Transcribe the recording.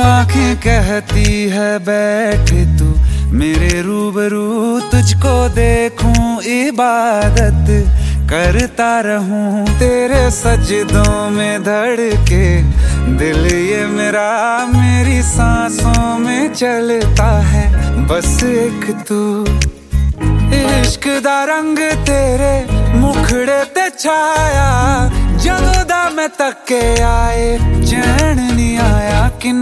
आंखें कहती है बैठ तू मेरे रूबरू, तुझको देखूं इबादत करता रहूं तेरे सजदों में धड़के दिल ये मेरा, मेरी सांसों में चलता है बस एक तू। इश्क दा रंग तेरे मुखड़े ते छाया, जदों दा मैं तके आए चैन नहीं आया।